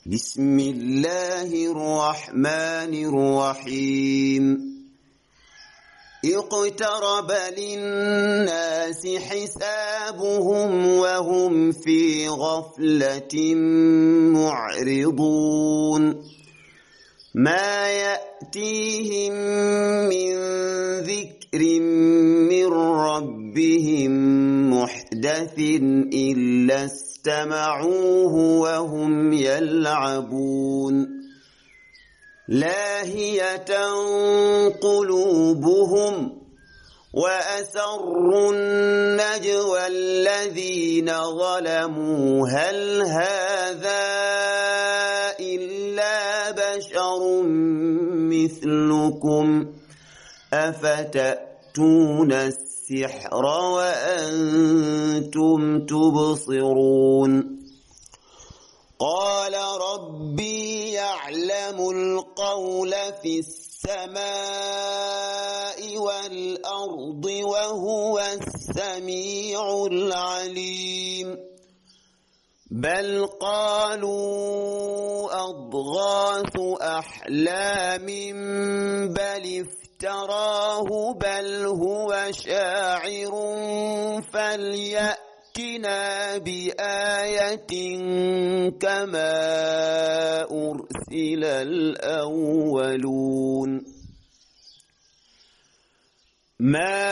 بسم الله الرحمن الرحيم اقترب للناس حسابهم وهم في غفلة معرضون ما يأتيهم من ذكر من ربهم محدث إلا استمعوه وهم يلعبون لاهية قلوبهم وأسروا النجوى الذين ظلموا هل هذا إلا بشر مثلكم أفتأتون السحر وأنتم تبصرون قال ربي يعلم القول في السماء والأرض وهو السميع العليم بل قالوا أضغاث أحلام بل افتراه بل هو شاعر فليأتنا بآية كما أرسل الأولون ما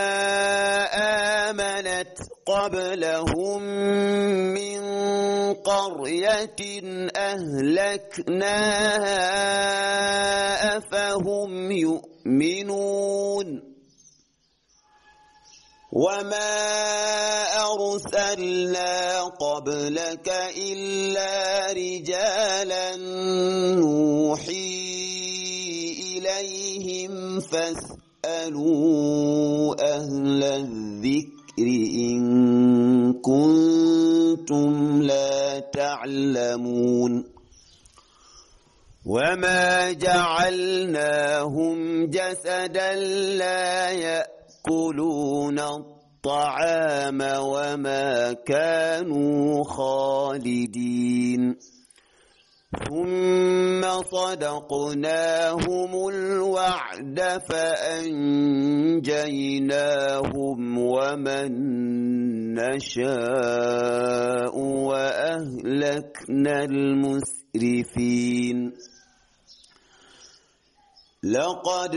آمنت قبلهم من قرية أهلكناها أفهم يؤمنون وما أرسلنا قبلك إلا رجالا نوحي إليهم فاسألوا أهل الذكر إن كنتم لا تعلمون وما جعلناهم جسدا لا يأكلون الطعام وما كانوا خالدين ثم صدقناهم الوعد فأنجيناهم ومن نشاء وأهلكنا المسرفين لقد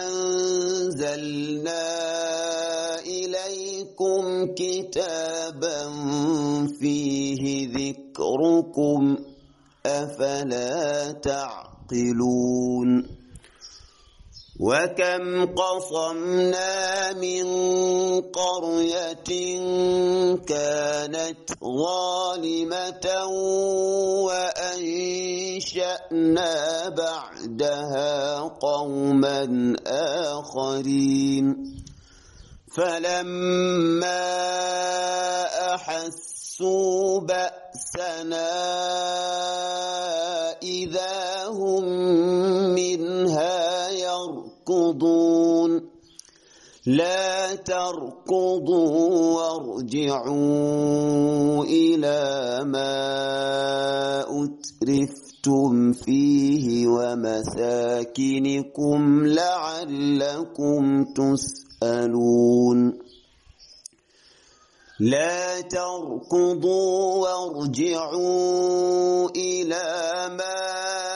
أنزلنا إليكم كتابا فيه ذكركم أفلا تعقلون وكم قصمنا من قرية كانت ظالمة وأنشأنا بعدها قوما آخرين فلما أحسوا بأسنا إذا هم منها يركضون لا تركضوا وارجعوا إلى ما أترفتم فيه ومساكنكم لعلكم تسألون لا تركضوا وارجعوا إلى ما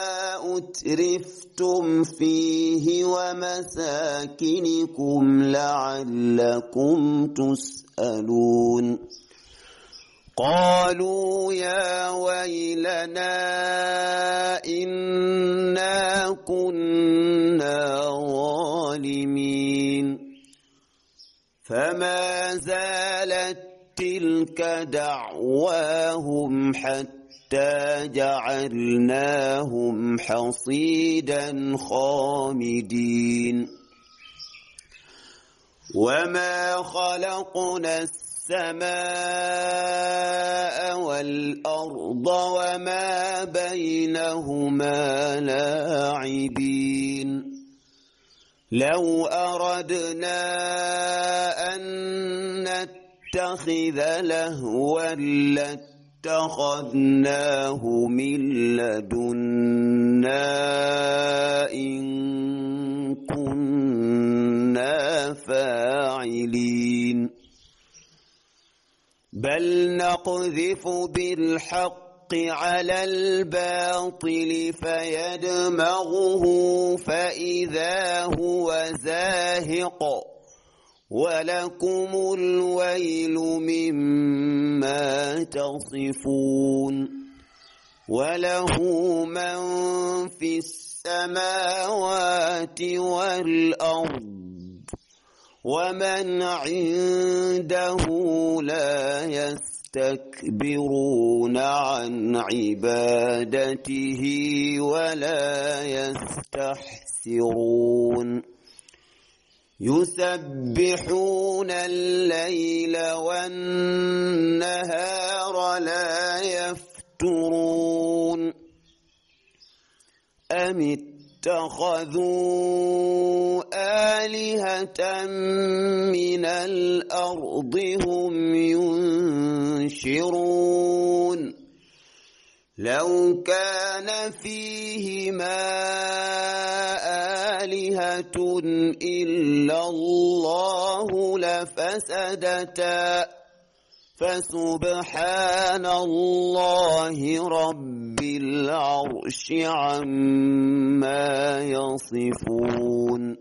أترفتم فيه ومساكنكم لعلكم تسألون قالوا يا ويلنا إنا كنا ظالمين فما زالت تلك دعواهم حتى جعلناهم حصيدا خامدين وما خلقنا السماء والأرض وما بينهما لاعبين لو أردنا أن نتخذ لهوا اتخذناه من لدنا إن كنا فاعلين بل نقذف بالحق على الباطل فيدمغه فإذا هو زاهق ولكم الويل مما تصفون وله من في السماوات والأرض ومن عنده لا يستكبرون عن عبادته ولا يستحسرون يسبحون الليل والنهار لا يفترون أم اتخذوا آلهة من الأرض هم ينشرون لو كان فيهما آلهة إلا الله لفسدتا فسبحان الله رب العرش عما يصفون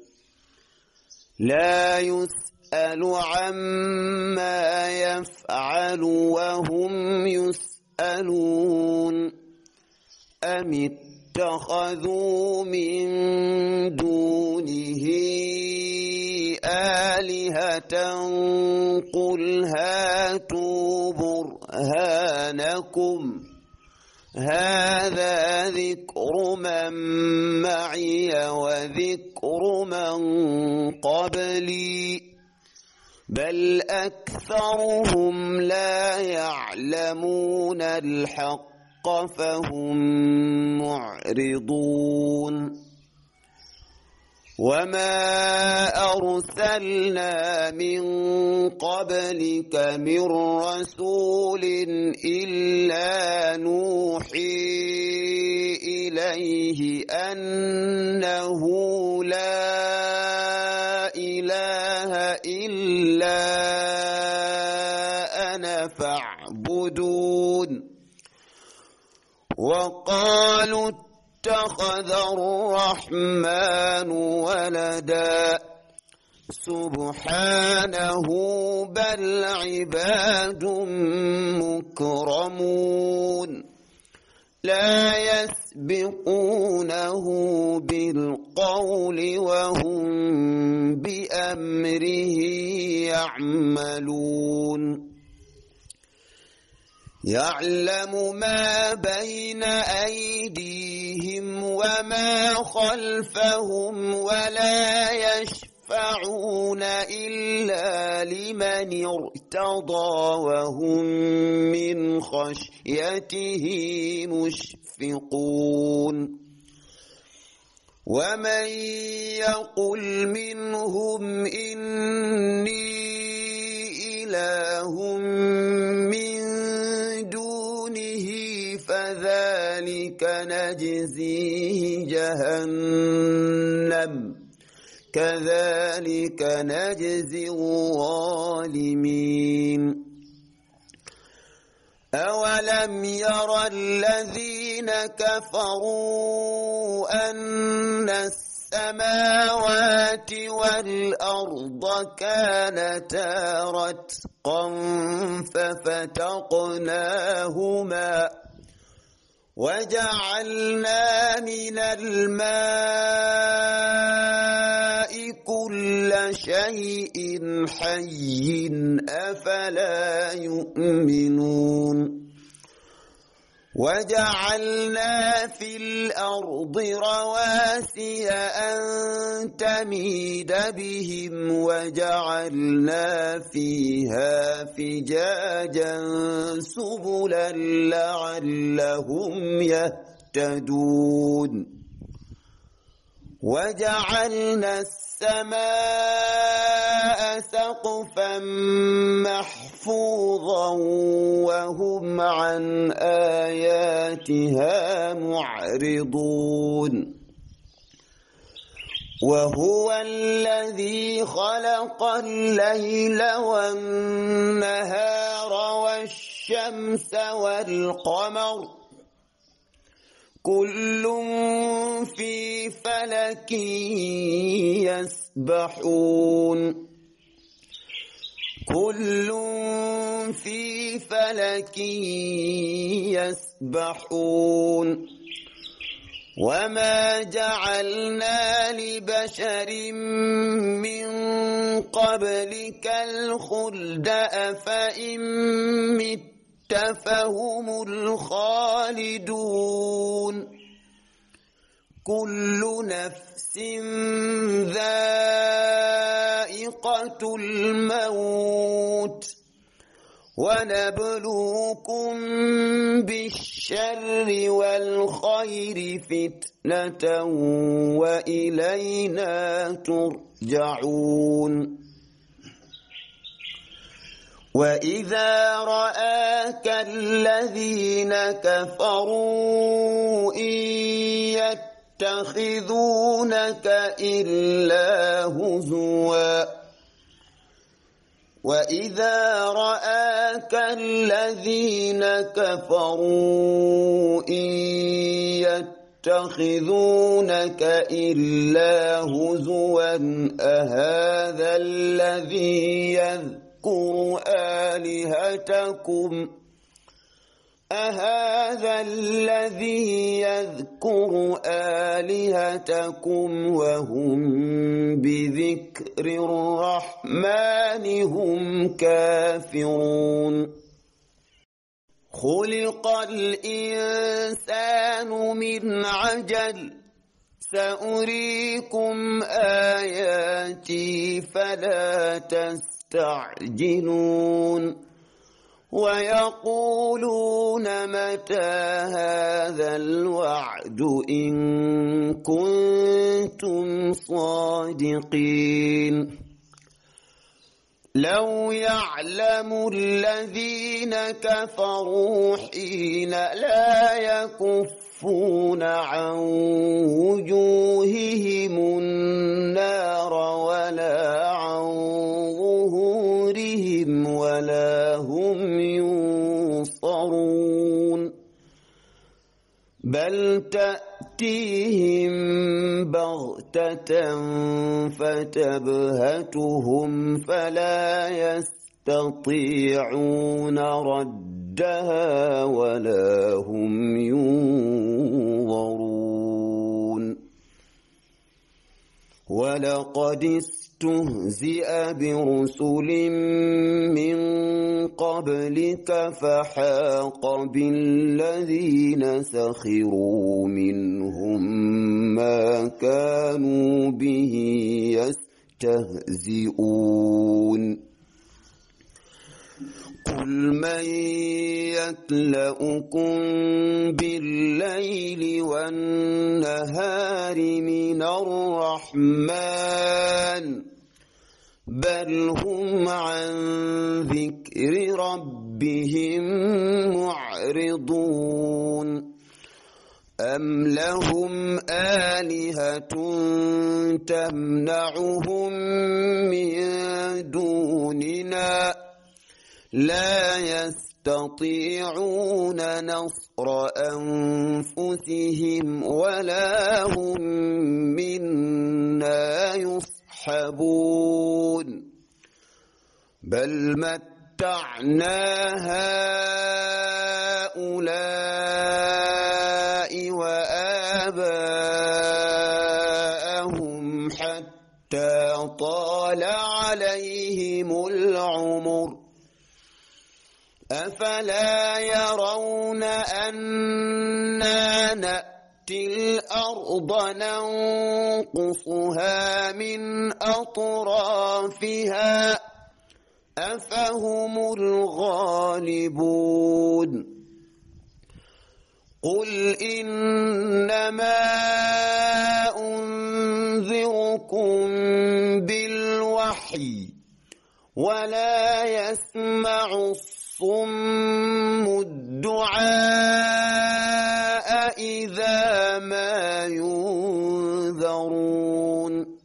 لا يسأل عما يفعل وهم يسألون أم اتخذوا من دونه آلهة قل هاتوا برهانكم هذا ذكر من معي وذكر من قبلي بل أكثرهم لا يعلمون الحق فهم معرضون وما أرسلنا من قبلك من رسول إلا نوحي إليه أنه لا إله إلا أنا فاعبدون وقالوا اتخذ الرحمن ولدا سبحانه بل عباد مكرمون لا يسبقونه بالقول وهم بأمره يعملون يعلم ما بين أيديهم وما خلفهم ولا يشفعون إلا لمن ارتضى وهم من خشيته مشفقون ومن يقل منهم إني إله من دونه فذلك نجزيه جهنم كذلك نجزي الظالمين أولم ير الذين كفروا أن السماوات والأرض كانتا رتقا ففتقناهما وجعلنا من الماء كل شيء حي أفلا يؤمنون وجعلنا في الأرض رواسي أن تميد بهم وجعلنا فيها فجاجا سبلا لعلهم يهتدون وجعلنا السماء سقفا محفوظا وهم عن آياتها معرضون وهو الذي خلق الليل والنهار والشمس والقمر كل في فلك يسبحون كل في فلك يسبحون وما جعلنا لبشر من قبلك الخلد أفإن مت فهم الخالدون كل نفس ذائقة الموت ونبلوكم بالشر والخير فتنة وإلينا ترجعون وإذا رآك الذين كفروا إن يتخذونك إلا هزوا وإذا رآك الذين كفروا إن يتخذونك إلا هزوا أهذا الذي يذكر آلهتكم وهم بذكر الرحمن هم كافرون خلق الإنسان من عجل سأريكم آياتي فلا تستعجلون ويقولون متى هذا الوعد إن كنتم صادقين لو يعلم الذين كفروا حين لا يكفون عن وجوههم النار ولا عن ظهورهم ولا هم ينصرون بل تأتيهم بغتة فتبهتهم فلا يستطيعون ردها ولا هم ينظرون ولقد استهزئ برسل من قبلك فحاق بالذين سخروا منهم ما كانوا به يستهزئون قل من يكلؤكم بالليل والنهار من الرحمن بل هم عن ذكر ربهم معرضون أم لهم آلهة تمنعهم من دوننا لا يستطيعون نصر أنفسهم ولا هم منا يصحبون بل متعنا هؤلاء وآباءهم حتى طال عليهم العمر أفلا يرون أنا نأتي الأرض ننقصها من أطرافها أفهم الغالبون قل إنما يأمركم بالوحي ولا يسمع الصم الدعاء إذا ما ينذرون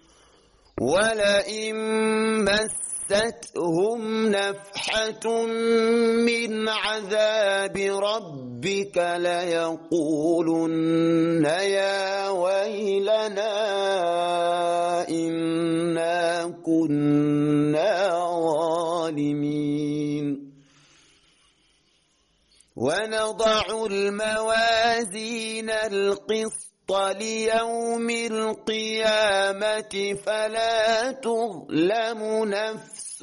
ولئن مستهم نفحة من عذاب ربك ليقولن يا ويلنا إنا كنا ظالمين ونضع الموازين القسط ليوم القيامة فلا تظلم نفس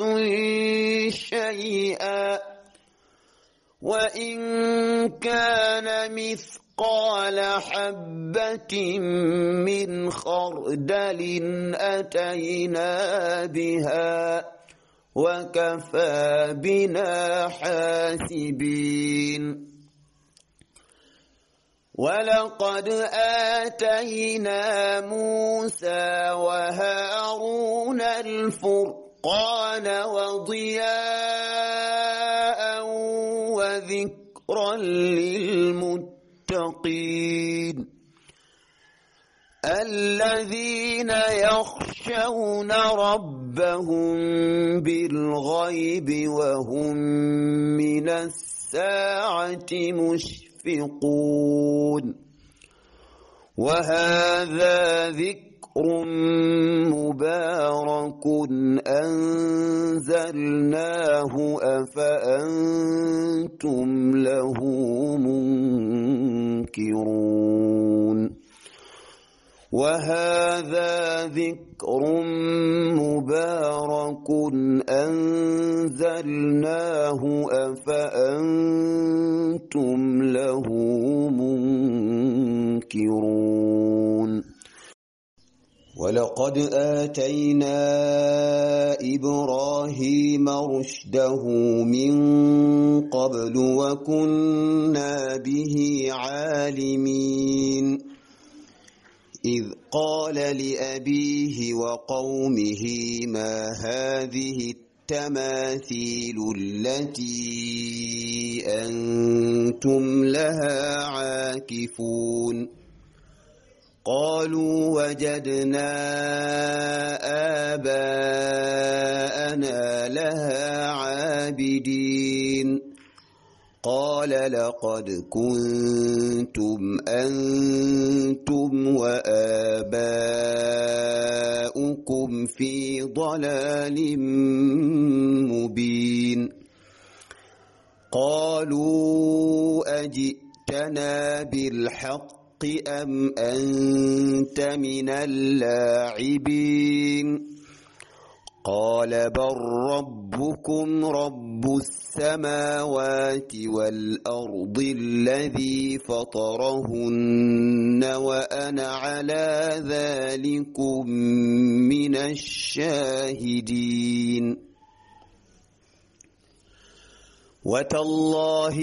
شيئا وإن كان مثقال حبة من خردل أتينا بها وكفى بنا حاسبين ولقد آتينا موسى وهارون الفرقان وضياء وذكرا للمتقين الذين يخشون ربهم بالغيب وهم من الساعة مشفقون وهذا ذكر مبارك أنزلناه أفأنتم له منكرون وهذا ذكر مبارك أنزلناه أفأنتم له منكرون ولقد آتينا إبراهيم رشده من قبل وكنا به عالمين إذ قال لأبيه وقومه ما هذه التماثيل التي أنتم لها عاكفون قالوا وجدنا آباءنا لها عابدين قال لقد كنتم أنتم وآباؤكم في ضلال مبين قالوا أجئتنا بالحق أم أنت من اللاعبين قال بل ربكم رب السماوات والأرض الذي فطرهن وأنا على ذلكم من الشاهدين وتالله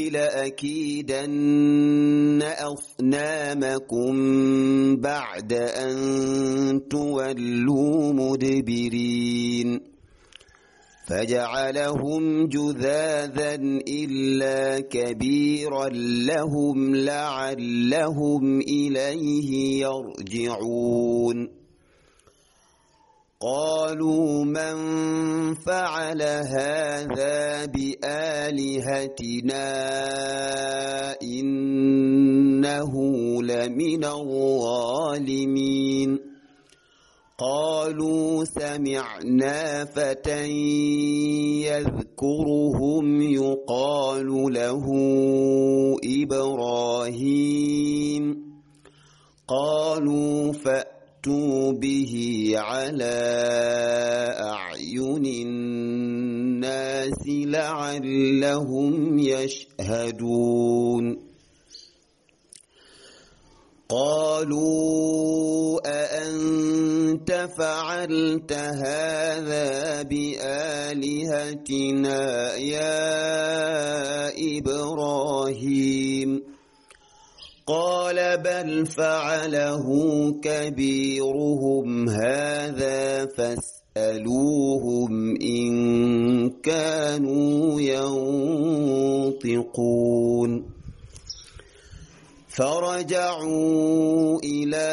لأكيدن أصنامكم بعد أن تولوا مدبرين فجعلهم جذاذا إلا كبيرا لهم لعلهم إليه يرجعون قالوا من فعل هذا بآلهتنا إنه لمن الظالمين قالوا سمعنا فتى يذكرهم يقال له إبراهيم قالوا فأتوا به على أعين الناس لعلهم يشهدون قالوا أأنت فعلت هذا بآلهتنا يا إبراهيم قال بل فعله كبيرهم هذا فاسألوهم إن كانوا ينطقون فرجعوا إلى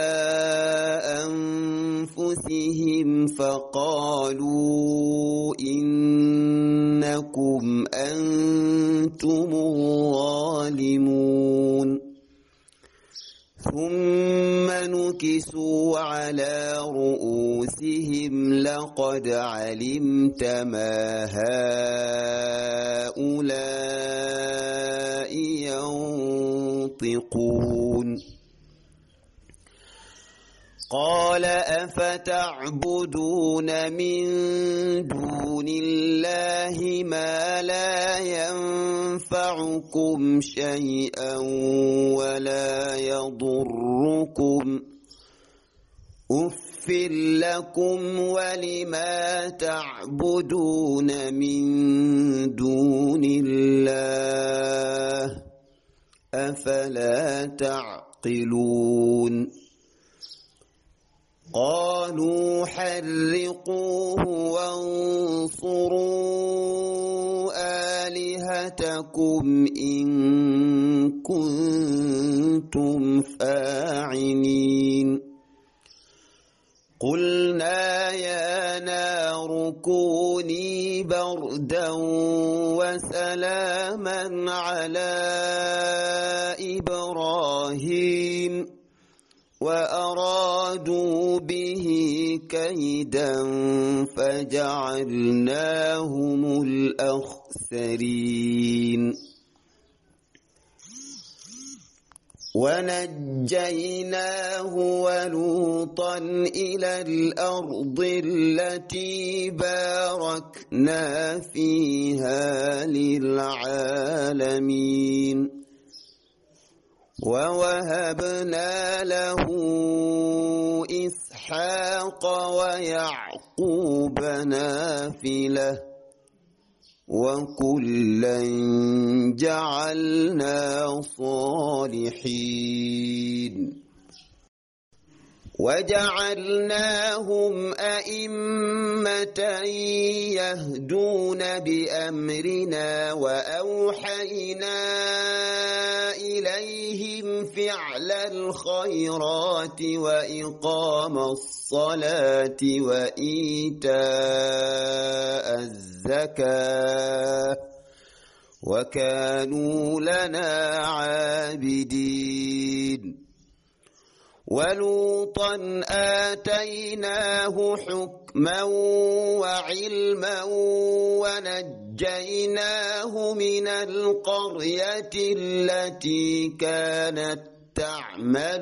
أنفسهم فقالوا إنكم أنتم الظالمون ثم نكسوا على رؤوسهم لقد علمت ما هؤلاء ينطقون قال أفتعبدون من دون الله ما لا ينفعكم شيئا ولا يضركم أف لكم ولما تعبدون من دون الله أفلا تعقلون قالوا حرقوه وانصروا آلهتكم إن كنتم فاعلين قلنا يا نار كوني بردا وسلاما على إبراهيم وأرادوا به كيدا فجعلناهم الأخسرين ونجيناه ولوطا إلى الأرض التي باركنا فيها للعالمين ووهبنا له إسحاق ويعقوب نافلة وكلا جعلنا صالحين وجعلناهم أئمة يهدون بأمرنا وأوحينا إليهم فعل الخيرات وإقام الصلاة وإيتاء الزكاة وكانوا لنا عابدين ولوطا آتيناه حكما وعلما ونجيناه من القرية التي كانت تعمل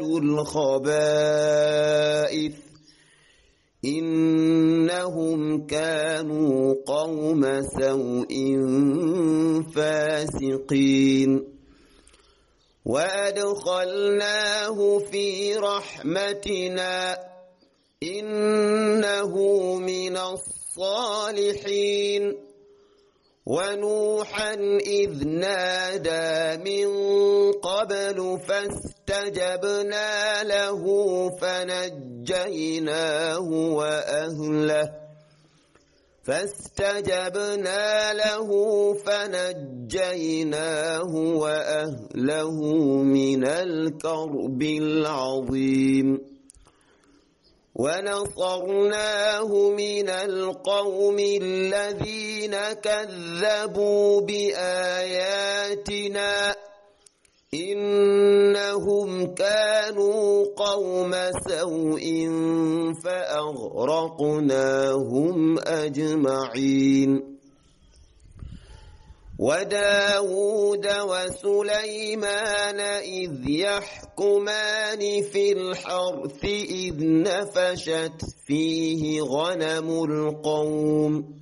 الخبائث إنهم كانوا قوم سوء فاسقين وأدخلناه في رحمتنا إنه من الصالحين ونوحا إذ نادى من قبل فاستجبنا له فنجيناه وأهله من الكرب العظيم ونصرناه من القوم الذين كذبوا بآياتنا إنهم كانوا قوم سوء فأغرقناهم أجمعين وداود وسليمان إذ يحكمان في الحرث إذ نفشت فيه غنم القوم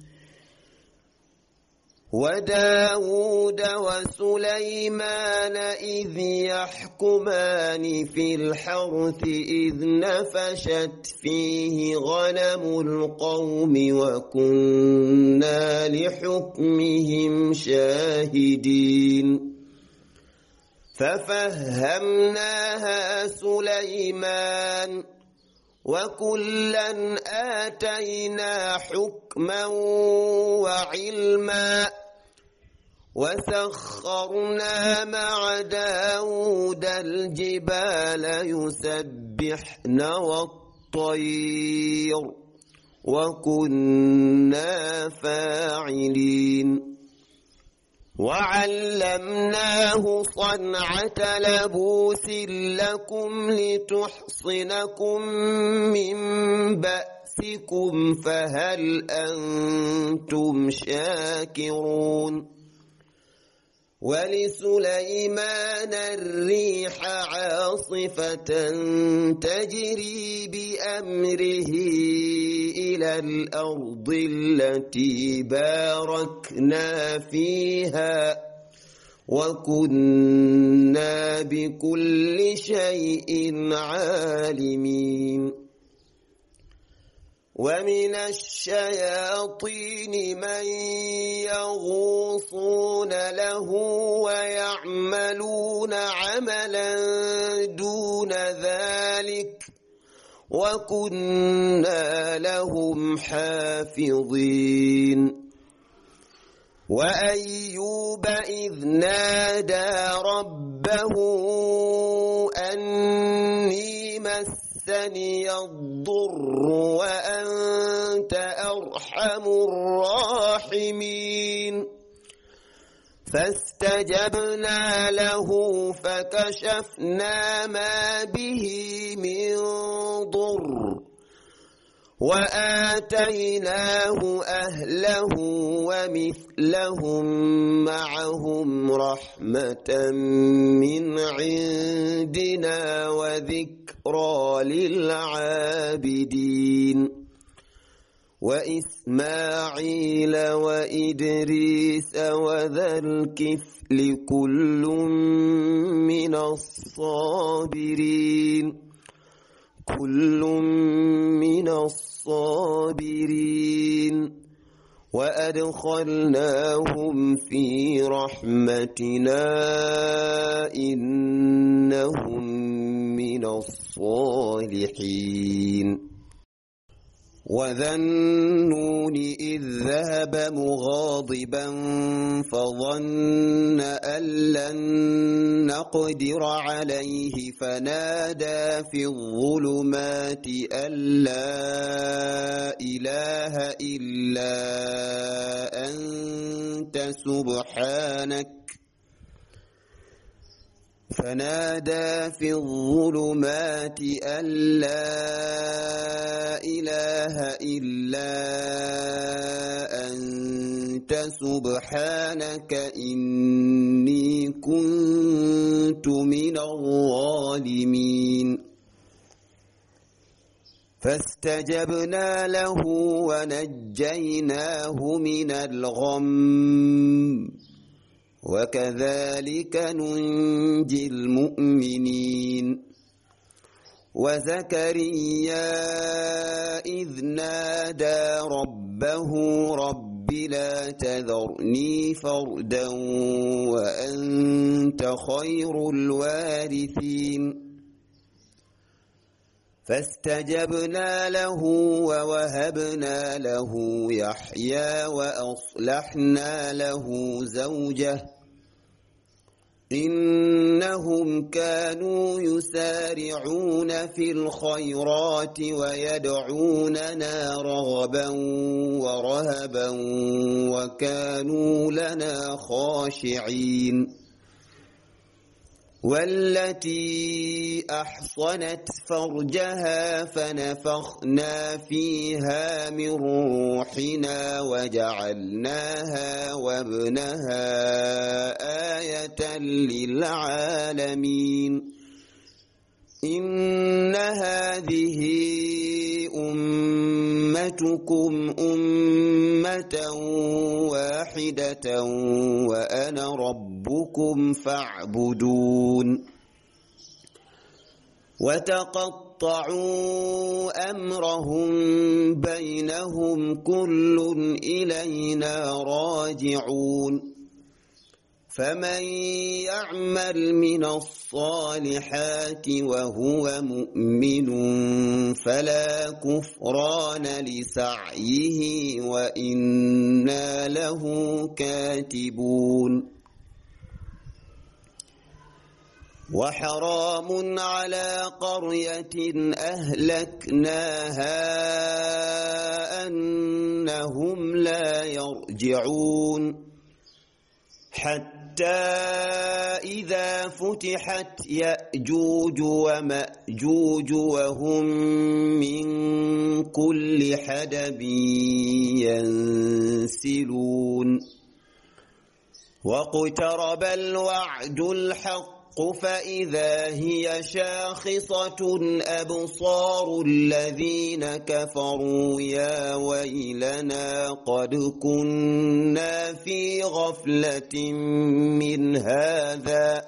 وداود وسليمان إذ يحكمان في الحرث إذ نفشت فيه غنم القوم وكنا لحكمهم شاهدين ففهمناها سليمان وكلا آتينا حكما وعلما وسخرنا مع داود الجبال يسبحن والطير وكنا فاعلين وعلمناه صنعة لبوس لكم لتحصنكم من بأسكم فهل أنتم شاكرون ولسليمان الريح عاصفة تجري بأمره إلى الأرض التي باركنا فيها وكنا بكل شيء عالمين ومن الشياطين من يغوصون له ويعملون عملا دون ذلك وكنا لهم حافظين وأيوب إذ نادى ربه أني مسني الضر وأنت أرحم الراحمين فاستجبنا له فكشفنا ما به من ضر وآتيناه أهله ومثلهم معهم رحمة من عندنا وذكرى للعابدين وإسماعيل وإدريس وذا الكفل كل من الصابرين وأدخلناهم في رحمتنا إنهم من الصالحين وذا النون إذ ذهب مغاضبا فظن أن لن نقدر عليه فنادى في الظلمات أن لا إله إلا أنت سبحانك إني كنت من الظالمين فاستجبنا له ونجيناه من الغم وكذلك ننجي المؤمنين وزكريا إذ نادى ربه رب لا تذرني فردا وأنت خير الوارثين فاستجبنا له ووهبنا له يحيى وأصلحنا له زوجه إنهم كانوا يسارعون في الخيرات ويدعوننا رغبا ورهبا وكانوا لنا خاشعين والتي أحصنت فرجها فنفخنا فيها من روحنا وجعلناها وابنها آية للعالمين إن هذه أمتكم أمة واحدة وأنا ربكم فاعبدون وتقطعوا أمرهم بينهم كل إلينا راجعون فمن يعمل من الصالحات وهو مؤمن فلا كفران لسعيه وإنا له كاتبون وحرام على قرية أهلكناها أنهم لا يرجعون حتى إذا فتحت يأجوج ومأجوج وهم من كل حدب ينسلون واقترب الوعد الحق فإذا هي شاخصة أبصار الذين كفروا يا ويلنا قد كنا في غفلة من هذا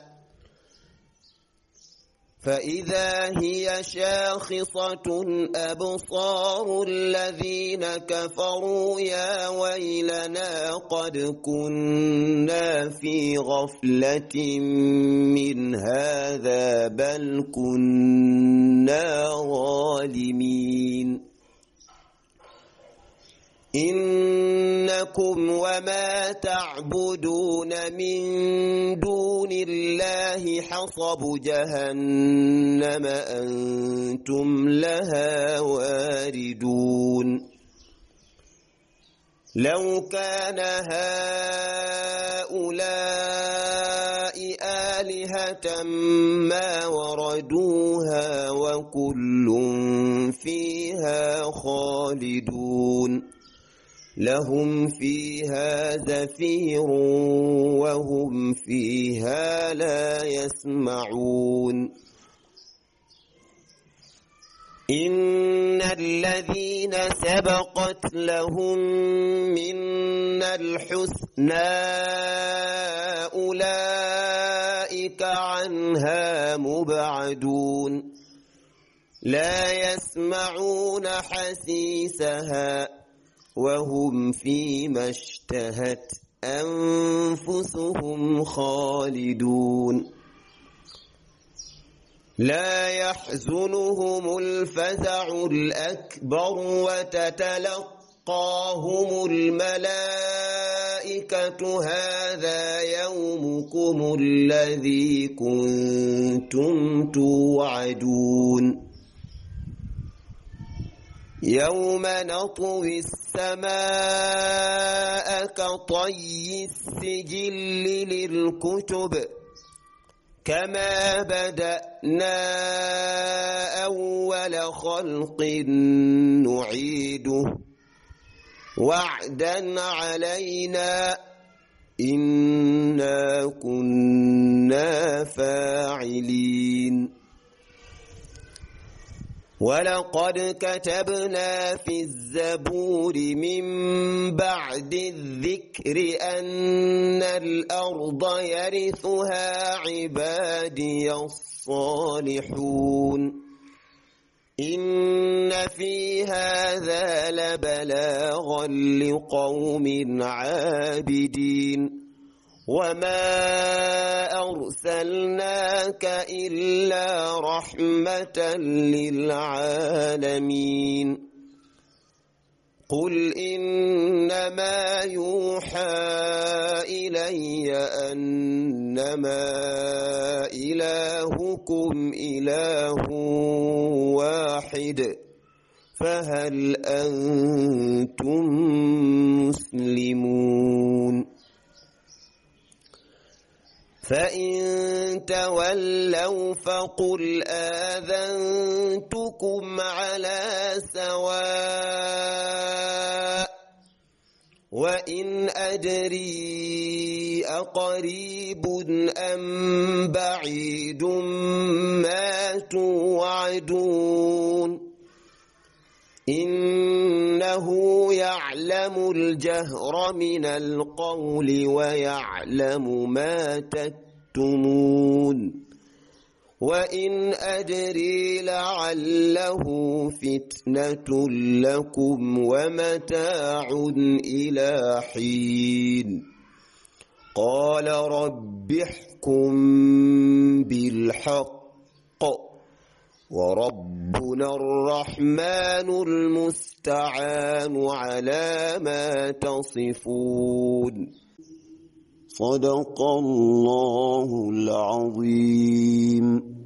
فإذا هي شاخصة أبصار الذين كفروا يا ويلنا قد كنا في غفلة من هذا بل كنا ظالمين إنكم وما تعبدون من دون الله حصب جهنم أنتم لها واردون لو كان هؤلاء آلهة ما وردوها وكل فيها خالدون لهم فيها زفير وهم فيها لا يسمعون إن الذين سبقت لهم منا الحسنى أولئك عنها مبعدون لا يسمعون حسيسها وهم فيما اشتهت أنفسهم خالدون لا يحزنهم الفزع الأكبر وتتلقاهم الملائكة هذا يومكم الذي كنتم توعدون يوم نطوي السماء كطي السجل للكتب كما بدأنا أول خلق نعيده وعدا علينا إنا كنا فاعلين ولقد كتبنا في الزبور من بعد الذكر أن الأرض يرثها عبادي الصالحون إن في هذا لبلاغا لقوم عابدين وما أرسلناك إلا رحمة للعالمين قل إنما يوحى إلي أنما إلهكم إله واحد فهل أنتم مسلمون فإن تولوا فقل آذنتكم على سواء وإن أدري أقريب أم بعيد ما توعدون إنه يعلم الجهر من القول ويعلم ما تكتمون وإن أدري لعله فتنة لكم ومتاع إلى حين قال رب احكم بالحق وربنا الرحمن المستعان على ما تصفون. صدق الله العظيم.